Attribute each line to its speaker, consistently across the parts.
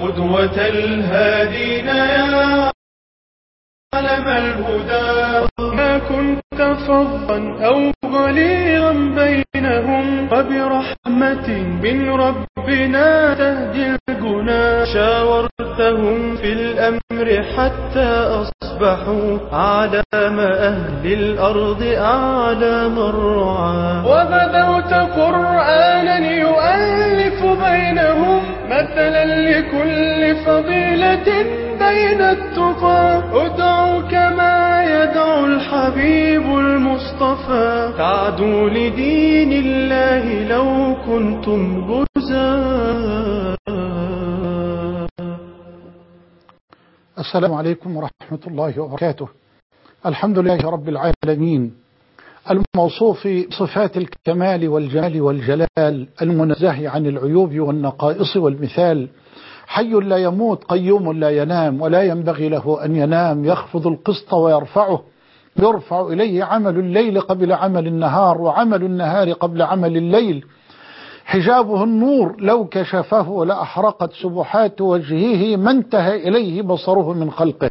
Speaker 1: قدوة الهادين يا علم الهدى. ما كنت فظا أو غليظا بينهم، وبرحمة من ربنا تهدي الجنا. شاورتهم في الأمر حتى أصبحوا أعلام أهل الأرض أعلام الرعاة. وبدوت قرآنا يؤلف بينهم مثلا لكل فضيلة بين التقى. ادعوا كما يدعو الحبيب المصطفى، تعدوا لدين الله لو كنتم جزاء.
Speaker 2: السلام عليكم ورحمة الله وبركاته. الحمد لله رب العالمين، الموصوف بصفات الكمال والجمال والجلال، المنزه عن العيوب والنقائص والمثال، حي لا يموت قيوم لا ينام ولا ينبغي له أن ينام، يخفض القسط ويرفعه، يرفع إليه عمل الليل قبل عمل النهار وعمل النهار قبل عمل الليل. حجابه النور لو كشفه لأحرقت سبحات وجهه ما انتهى إليه بصره من خلقه.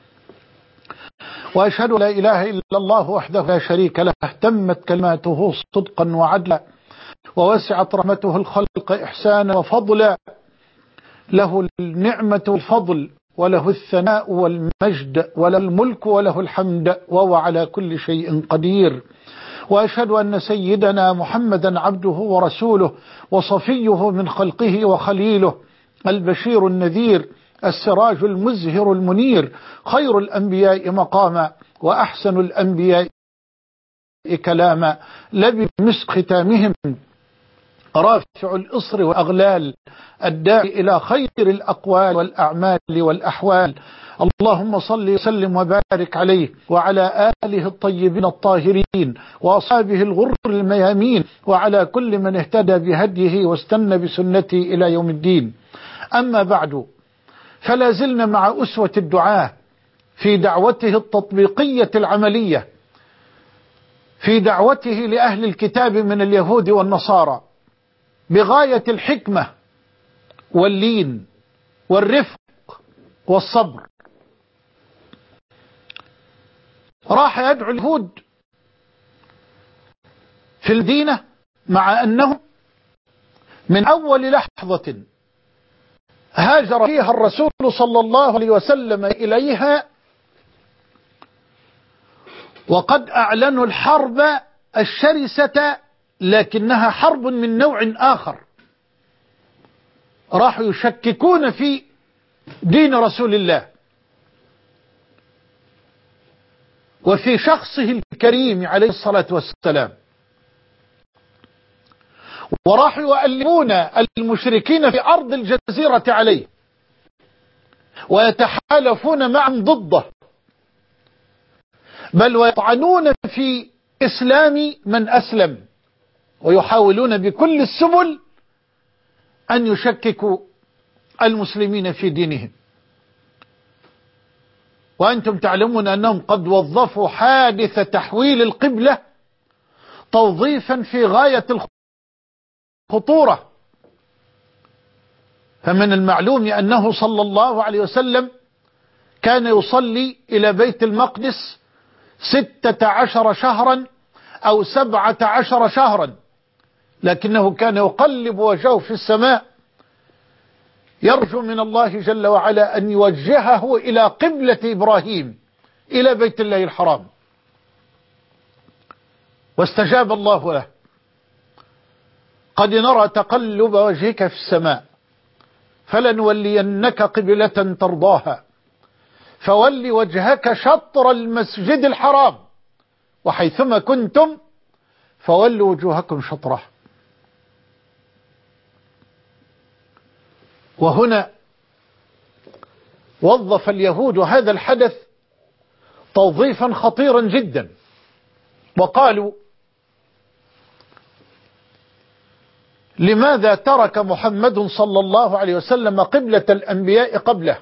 Speaker 2: وأشهد لا إله إلا الله وحده لا شريك له، تمت كلماته صدقا وعدلا، ووسعت رحمته الخلق إحسانا وفضلا. له النعمة والفضل، وله الثناء والمجد، وله الملك وله الحمد، وهو على كل شيء قدير. وأشهد أن سيدنا محمدا عبده ورسوله وصفيه من خلقه وخليله، البشير النذير، السراج المزهر المنير، خير الأنبياء مقاما وأحسن الأنبياء كلاما، لبب مسك ختامهم، رافع الإصر والأغلال، الداعي إلى خير الأقوال والأعمال والأحوال. اللهم صل وسلم وبارك عليه وعلى آله الطيبين الطاهرين وأصحابه الغر الميامين، وعلى كل من اهتدى بهديه واستنى بسنته إلى يوم الدين. أما بعد، فلا زلنا مع أسوة الدعاة في دعوته التطبيقية العملية، في دعوته لأهل الكتاب من اليهود والنصارى بغاية الحكمة واللين والرفق والصبر. راح يدعو اليهود في المدينة مع أنه من أول لحظة هاجر فيها الرسول صلى الله عليه وسلم إليها وقد أعلنوا الحرب الشرسة، لكنها حرب من نوع آخر. راحوا يشككون في دين رسول الله وفي شخصه الكريم عليه الصلاة والسلام، وراحوا يؤلفون المشركين في أرض الجزيرة عليه ويتحالفون معهم ضده، بل ويطعنون في إسلام من أسلم، ويحاولون بكل السبل أن يشككوا المسلمين في دينهم. وأنتم تعلمون أنهم قد وظفوا حادث تحويل القبلة توظيفا في غاية الخطورة. فمن المعلوم أنه صلى الله عليه وسلم كان يصلي إلى بيت المقدس 16 شهرا أو 17 شهرا، لكنه كان يقلب وجهه في السماء يرجو من الله جل وعلا أن يوجهه إلى قبلة إبراهيم، إلى بيت الله الحرام، واستجاب الله له. قد نرى تقلب وجهك في السماء فلنولينك قبلة ترضاها، فول وجهك شطر المسجد الحرام، وحيثما كنتم فولوا وجوهكم شطره. وهنا وظف اليهود هذا الحدث توظيفا خطيرا جدا، وقالوا: لماذا ترك محمد صلى الله عليه وسلم قبلة الأنبياء قبله؟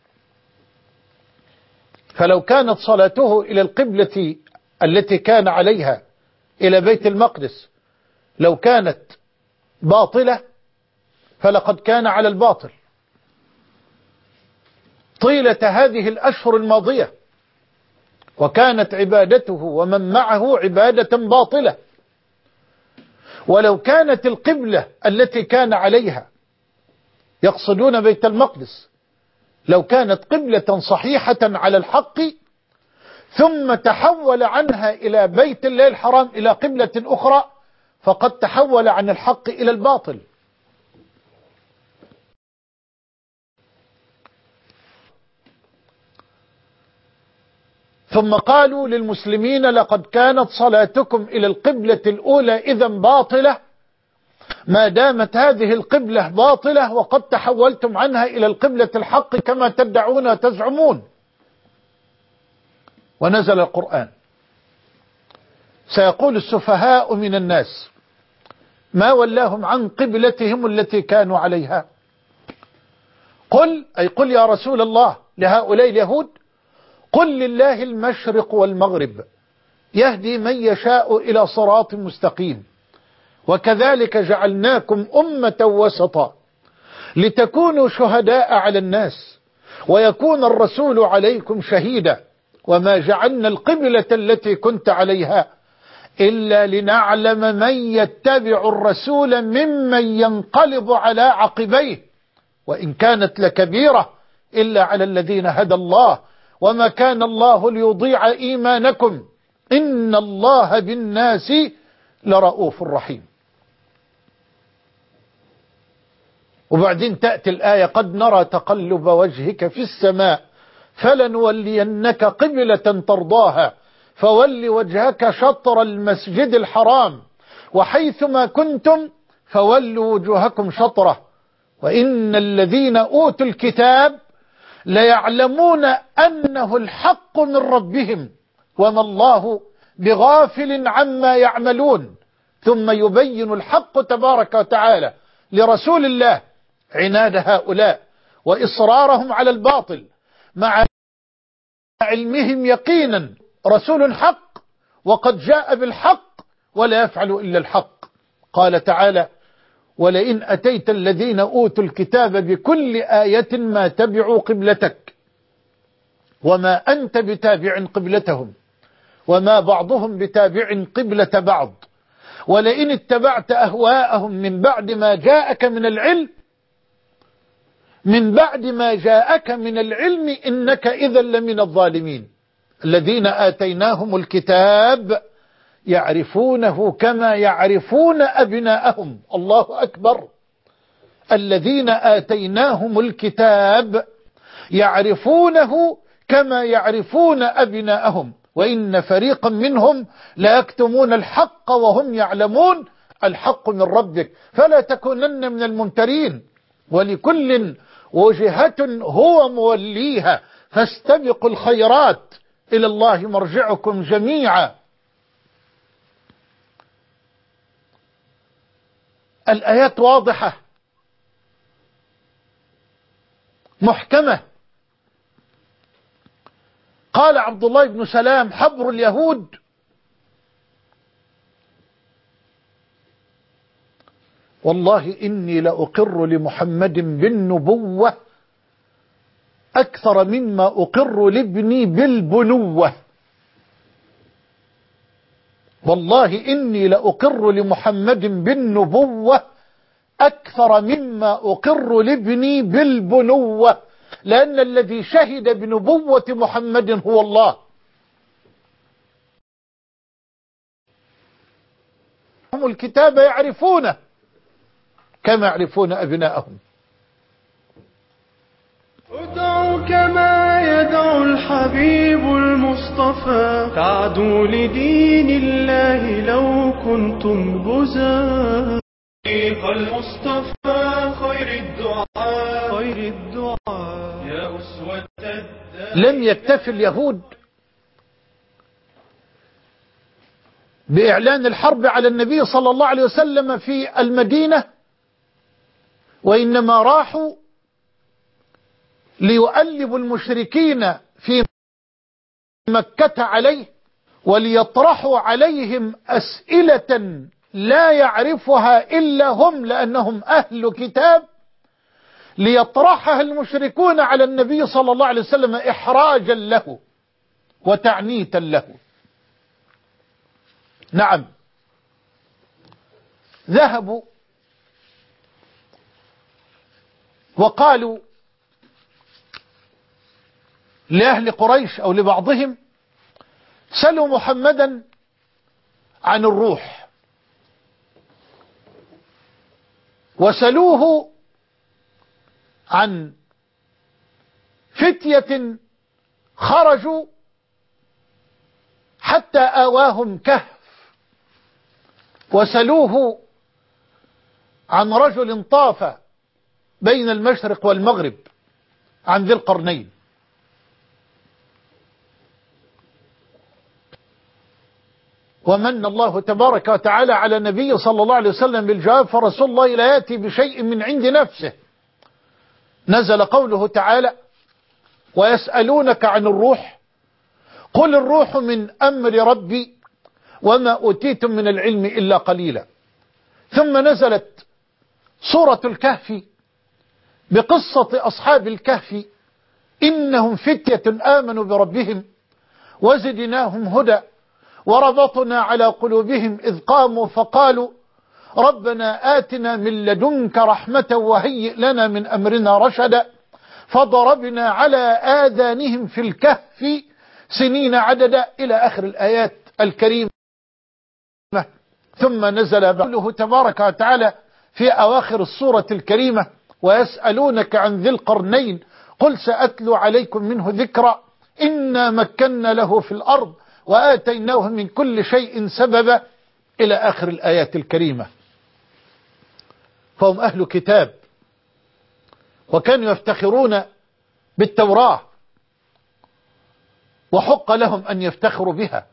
Speaker 2: فلو كانت صلاته إلى القبلة التي كان عليها إلى بيت المقدس لو كانت باطلة فلقد كان على الباطل، طيلة هذه الأشهر الماضية، وكانت عبادته ومن معه عبادة باطلة. ولو كانت القبلة التي كان عليها، يقصدون بيت المقدس، لو كانت قبلة صحيحة على الحق ثم تحول عنها إلى بيت الله الحرام إلى قبلة أخرى، فقد تحول عن الحق إلى الباطل. ثم قالوا للمسلمين: لقد كانت صلاتكم إلى القبلة الأولى إذا باطلة، ما دامت هذه القبلة باطلة وقد تحولتم عنها إلى القبلة الحق كما تدعون وتزعمون. ونزل القرآن: سيقول السفهاء من الناس ما ولاهم عن قبلتهم التي كانوا عليها. قل، أي قل يا رسول الله لهؤلاء اليهود: قل لله المشرق والمغرب يهدي من يشاء إلى صراط مستقيم، وكذلك جعلناكم أمة وسطا لتكونوا شهداء على الناس ويكون الرسول عليكم شهيدا، وما جعلنا القبلة التي كنت عليها إلا لنعلم من يتبع الرسول ممن ينقلب على عقبيه، وإن كانت لكبيرة إلا على الذين هدى الله، وما كان الله ليضيع إيمانكم إن الله بالناس لرؤوف رحيم. وبعدين تأتي الآية: قد نرى تقلب وجهك في السماء فلنولينك قبلة ترضاها فول وجهك شطر المسجد الحرام وحيثما كنتم فولوا وجوهكم شطره وإن الذين أوتوا الكتاب ليعلمون أنه الحق من ربهم وما الله بغافل عما يعملون. ثم يبين الحق تبارك وتعالى لرسول الله عناد هؤلاء وإصرارهم على الباطل مع علمهم يقينا رسول حق وقد جاء بالحق ولا يفعل إلا الحق. قال تعالى: ولئن أتيت الذين أوتوا الكتاب بكل آية ما تبعوا قبلتك وما أنت بتابع قبلتهم وما بعضهم بتابع قبلة بعض ولئن اتبعت أهواءهم من بعد ما جاءك من العلم إنك إذا لمن الظالمين. الذين آتيناهم الكتاب يعرفونه كما يعرفون أبناءهم. الله أكبر. الذين آتيناهم الكتاب يعرفونه كما يعرفون أبناءهم وإن فريقا منهم لا يكتمون الحق وهم يعلمون الحق من ربك فلا تكونن من الممترين ولكل وجهة هو موليها فاستبقوا الخيرات إلى الله مرجعكم جميعا. الآيات واضحة محكمة. قال عبد الله بن سلام حبر اليهود: والله إني لأقر لمحمد بالنبوة أكثر مما أقر لابني بالبنوة. والله إني لأقر لمحمد بالنبوة أكثر مما أقر لابني بالبنوة، لأن الذي شهد بنبوة محمد هو الله. هم الكتاب يعرفونه كما يعرفون أبناءهم.
Speaker 1: ادعوا كما يدعو الحبيب المصطفى تعدوا لدين الله لو كنتم غزاة. المصطفى خير الدعاء يا أسوة
Speaker 2: لم يكتف اليهود بإعلان الحرب على النبي صلى الله عليه وسلم في المدينة، وإنما راحوا ليؤلبوا المشركين في مكة عليه وليطرحوا عليهم أسئلة لا يعرفها إلا هم لأنهم أهل كتاب، ليطرحها المشركون على النبي صلى الله عليه وسلم إحراجا له وتعنيتا له. نعم، ذهبوا وقالوا لأهل قريش أو لبعضهم: سلوا محمدا عن الروح، وسلوه عن فتية خرجوا حتى آواهم كهف، وسلوه عن رجل طاف بين المشرق والمغرب، عن ذي القرنين. ومن الله تبارك وتعالى على نبي صلى الله عليه وسلم بالجواب، فرسول الله لا يأتي بشيء من عند نفسه. نزل قوله تعالى: ويسألونك عن الروح قل الروح من أمر ربي وما أوتيتم من العلم إلا قليلا. ثم نزلت سورة الكهف بقصة أصحاب الكهف: إنهم فتية آمنوا بربهم وزدناهم هدى وربطنا على قلوبهم إذ قاموا فقالوا ربنا آتنا من لدنك رحمة وهيئ لنا من أمرنا رشدا فضربنا على آذانهم في الكهف سنين عددا، إلى آخر الآيات الكريمة. ثم نزل قوله تبارك وتعالى في أواخر السورة الكريمة: ويسألونك عن ذي القرنين قل سأتلو عليكم منه ذكرا إنا مكنا له في الأرض وآتيناه من كل شيء سببا، إلى آخر الآيات الكريمة. فهم أهل كتاب، وكانوا يفتخرون بالتوراة، وحق لهم أن يفتخروا بها.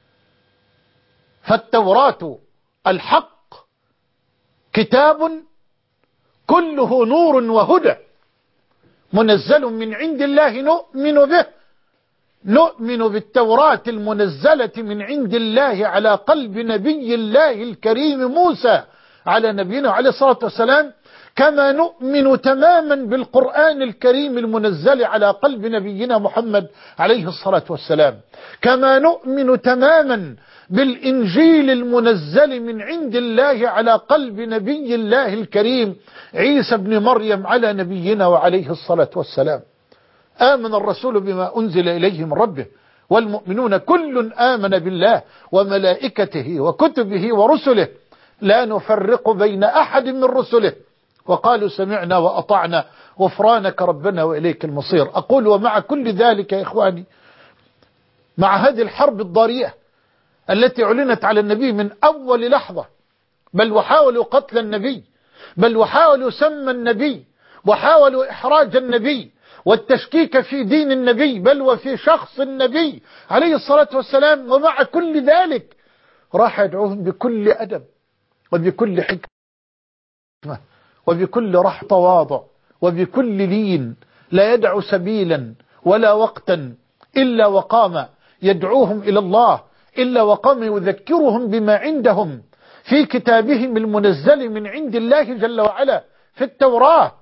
Speaker 2: فالتوراة الحق كتاب كله نور وهدى منزل من عند الله نؤمن به. نؤمن بالتوراة المنزلة من عند الله على قلب نبي الله الكريم موسى على نبينا عليه الصلاة والسلام، كما نؤمن تماما بالقرآن الكريم المنزل على قلب نبينا محمد عليه الصلاة والسلام، كما نؤمن تماما بالإنجيل المنزل من عند الله على قلب نبي الله الكريم عيسى بن مريم على نبينا وعليه الصلاة والسلام. آمن الرسول بما أنزل إليه من ربه والمؤمنون كل آمن بالله وملائكته وكتبه ورسله لا نفرق بين أحد من رسله وقالوا سمعنا وأطعنا غفرانك ربنا وإليك المصير. أقول ومع كل ذلك يا إخواني، مع هذه الحرب الضارية التي أعلنت على النبي من أول لحظة، بل وحاولوا قتل النبي، بل وحاولوا سم النبي، وحاولوا إحراج النبي والتشكيك في دين النبي، بل وفي شخص النبي عليه الصلاة والسلام، ومع كل ذلك راح يدعوهم بكل أدب وبكل حكمة وبكل رحمة تواضع وبكل لين، لا يدع سبيلا ولا وقتا إلا وقام يدعوهم إلى الله، إلا وقام يذكرهم بما عندهم في كتابهم المنزل من عند الله جل وعلا في التوراة.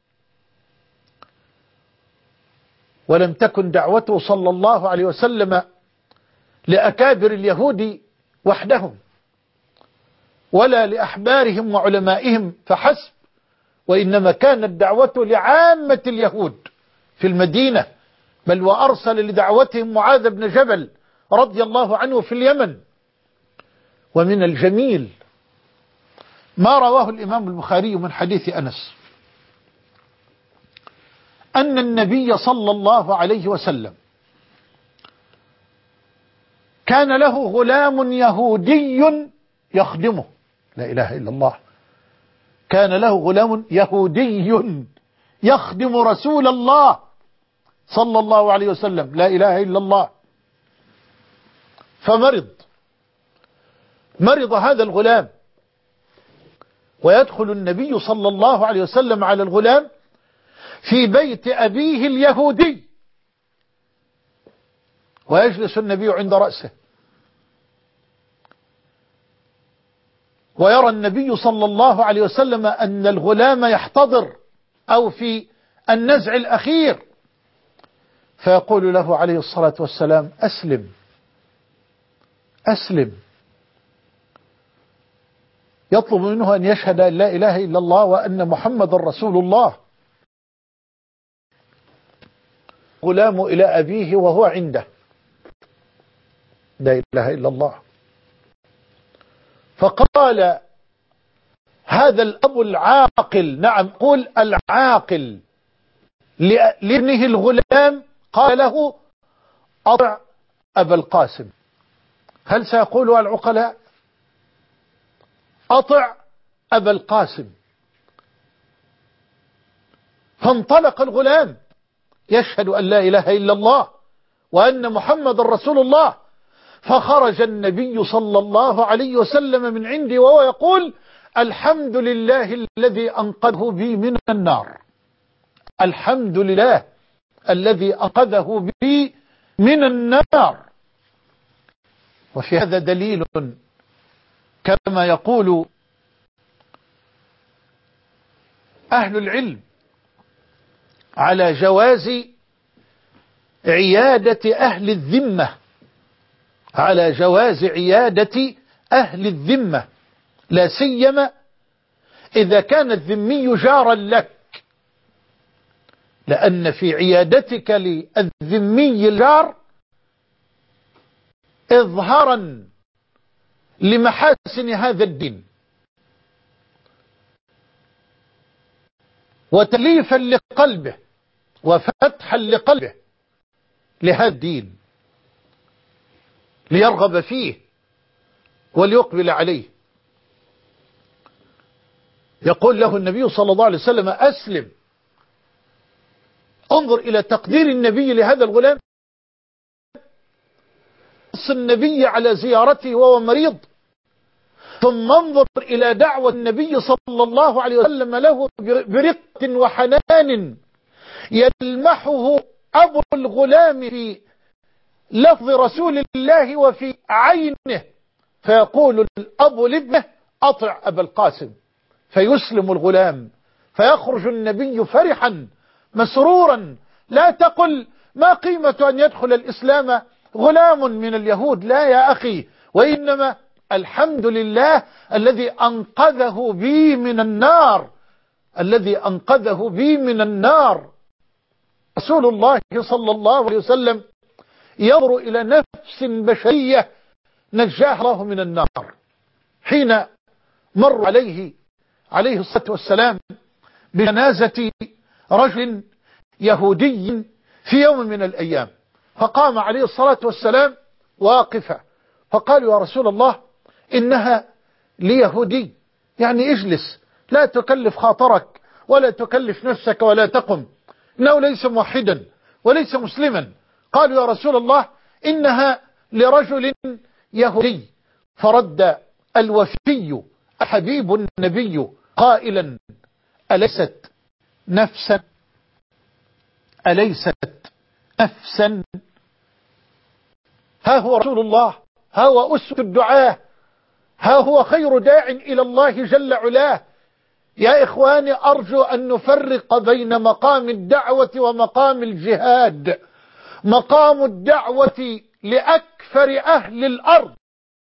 Speaker 2: ولم تكن دعوته صلى الله عليه وسلم لأكابر اليهود وحدهم ولا لأحبارهم وعلمائهم فحسب، وإنما كانت دعوته لعامة اليهود في المدينة، بل وأرسل لدعوتهم معاذ بن جبل رضي الله عنه في اليمن. ومن الجميل ما رواه الإمام البخاري من حديث أنس أن النبي صلى الله عليه وسلم كان له غلام يهودي يخدمه. لا إله إلا الله، كان له غلام يهودي يخدم رسول الله صلى الله عليه وسلم. لا إله إلا الله. مرض هذا الغلام، ويدخل النبي صلى الله عليه وسلم على الغلام في بيت أبيه اليهودي، ويجلس النبي عند رأسه، ويرى النبي صلى الله عليه وسلم أن الغلام يحتضر أو في النزع الأخير، فيقول له عليه الصلاة والسلام أسلم أسلم، يطلب منه أن يشهد أن لا إله إلا الله وأن محمد رسول الله. غلام إلى أبيه وهو عنده لا إله إلا الله، فقال هذا الأب العاقل، نعم قول العاقل، لابنه الغلام قال له أطع أبا القاسم. هل سيقولها العقلاء؟ أطع أبا القاسم. فانطلق الغلام يشهد أن لا إله إلا الله وأن محمد رسول الله، فخرج النبي صلى الله عليه وسلم من عنده وهو يقول الحمد لله الذي أنقذه بي من النار، الحمد لله الذي أنقذه بي من النار. وفي هذا دليل كما يقول أهل العلم على جواز عيادة أهل الذمة، على جواز عيادة أهل الذمة، لا سيما إذا كان الذمي جارا لك، لأن في عيادتك للذمي الجار إظهارا لمحاسن هذا الدين وتليفا لقلبه وفتحا لقلبه لهذا الدين ليرغب فيه وليقبل عليه. يقول له النبي صلى الله عليه وسلم أسلم. انظر إلى تقدير النبي لهذا الغلام، نص النبي على زيارته وهو مريض، ثم انظر إلى دعوة النبي صلى الله عليه وسلم له برقة وحنان يلمحه أبو الغلام في لفظ رسول الله وفي عينه، فيقول الأب لابنه أطع أبا القاسم، فيسلم الغلام، فيخرج النبي فرحا مسرورا. لا تقل ما قيمة أن يدخل الإسلام غلام من اليهود، لا يا أخي، وإنما الحمد لله الذي أنقذه بي من النار، الذي أنقذه بي من النار. رسول الله صلى الله عليه وسلم ينظر إلى نفس بشرية نجاها الله من النار، حين مر عليه الصلاة والسلام بجنازة رجل يهودي في يوم من الأيام، فقام عليه الصلاة والسلام واقفا، فقالوا يا رسول الله إنها ليهودي، يعني اجلس لا تكلف خاطرك ولا تكلف نفسك ولا تقم، إنه ليس موحدا وليس مسلما. قالوا يا رسول الله إنها لرجل يهودي، فرد الوفي حبيب النبي قائلا أليست نفسا، أليست نفسا؟ ها هو رسول الله، ها هو أسوة الدعاة، ها هو خير داع إلى الله جل علاه. يا إخواني أرجو أن نفرق بين مقام الدعوة ومقام الجهاد. مقام الدعوة لأكثر أهل الأرض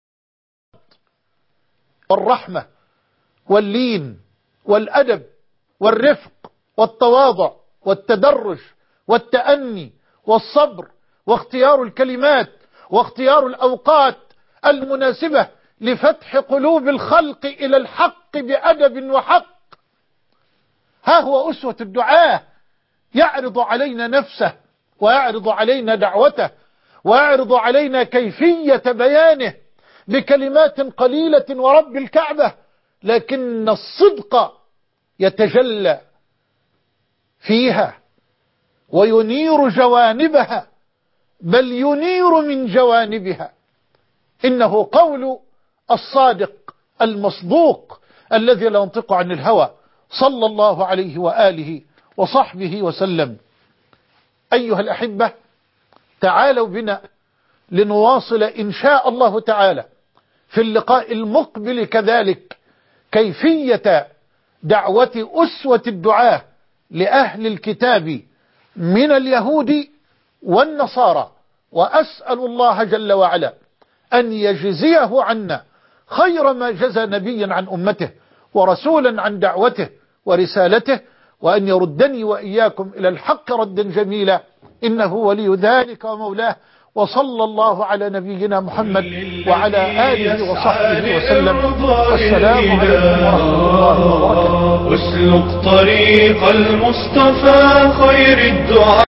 Speaker 2: والرحمة واللين والأدب والرفق والتواضع والتدرج والتأني والصبر واختيار الكلمات واختيار الأوقات المناسبة لفتح قلوب الخلق إلى الحق بأدب وحق. ها هو أسوة الدعاة، يعرض علينا نفسه ويعرض علينا دعوته ويعرض علينا كيفية بيانه بكلمات قليلة ورب الكعبة، لكن الصدق يتجلى فيها وينير جوانبها، بل ينير من جوانبها. إنه قول الصادق المصدوق الذي لا ينطق عن الهوى صلى الله عليه وآله وصحبه وسلم. أيها الأحبة، تعالوا بنا لنواصل إن شاء الله تعالى في اللقاء المقبل كذلك كيفية دعوة أسوة الدعاة لأهل الكتاب من اليهود والنصارى، وأسأل الله جل وعلا أن يجزيه عنا خير ما جزى نبيا عن أمته ورسولا عن دعوته ورسالته، وأن يردني وإياكم إلى الحق ردا جميلا، إنه ولي ذلك ومولاه. وصلى الله على نبينا محمد وعلى آله وصحبه وسلم، والسلام عليكم ورحمة الله وبركاته.
Speaker 1: واسلك طريق المصطفى خير الدعاء.